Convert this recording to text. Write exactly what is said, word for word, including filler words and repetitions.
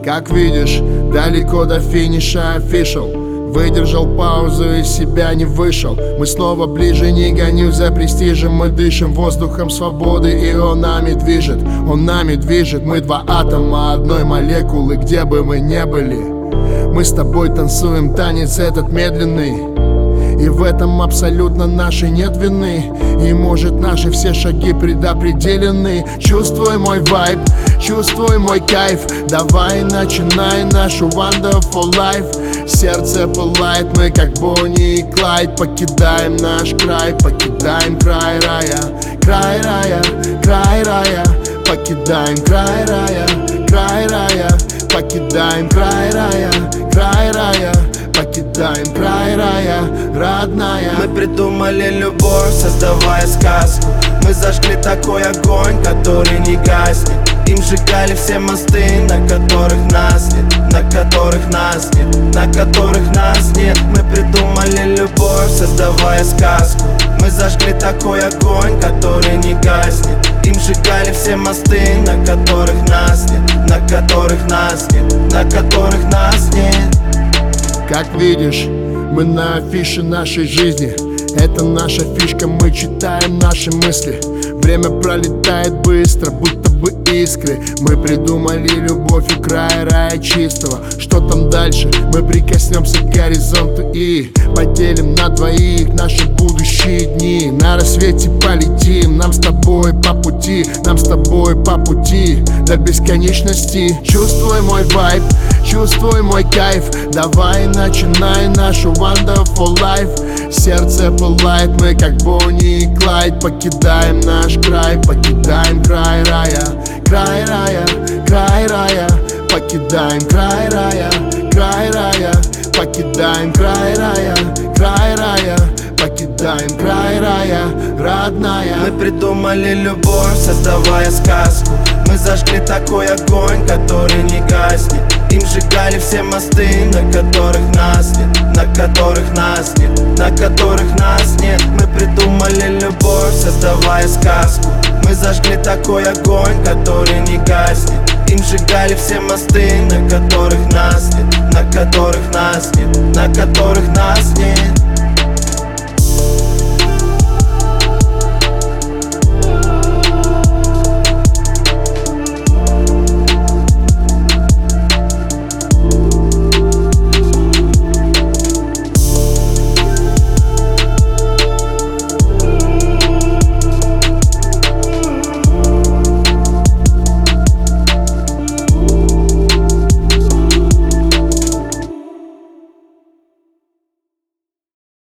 Как видишь, далеко до финиша official. Выдержал паузу, из себя не вышел. Мы снова ближе, не гоню за престижем. Мы дышим воздухом свободы, и он нами движет. Он нами движет, мы два атома одной молекулы. Где бы мы ни были, мы с тобой танцуем танец этот медленный. И в этом абсолютно нашей нет вины. И может наши все шаги предопределены. Чувствуй мой вайб, чувствуй мой кайф. Давай начинай нашу wonderful life. Сердце пылает, мы как Бонни и Клайд. Покидаем наш край, покидаем край рая. Край рая, край рая. Покидаем край рая, край рая. Покидаем край рая, край рая. Покидаем край рая, родная. Мы придумали любовь, создавая сказку. Мы зажгли такой огонь, который не гаснет. Им сжигали все мосты, на которых нас нет, на которых нас нет, на которых нас нет. Мы придумали любовь, создавая сказку. Мы зажгли такой огонь, который не гаснет. Им сжигали все мосты, на которых нас нет, на которых нас нет, на которых нас нет. Как видишь, мы на афише нашей жизни. Это наша фишка, мы читаем наши мысли. Время пролетает быстро, будто бы искры. Мы придумали любовь у края рая чистого. Что там дальше? Мы прикоснемся к горизонту и поделим на двоих наши будущие дни. На рассвете полетим, нам с тобой по пути. Нам с тобой по пути до бесконечности. Чувствуй мой вайб, чувствуй мой кайф. Давай начинай нашу wonderful life. Сердце пылает, мы как Бонни и Клайд. Покидаем наш край, покидаем край рая. Край рая, край рая. Покидаем край рая, край рая. Покидаем край рая, край рая. Покидаем край рая, родная. Мы придумали любовь, создавая сказку. Мы зажгли такой огонь, который не гаснет. Им сжигали все мосты, на которых нас нет, на которых нас нет, на которых нас нет. Мы придумали любовь, создавая сказку. Мы зажгли такой огонь, который не гаснет. Им сжигали все мосты, на которых нас нет, на которых нас нет, на которых нас нет.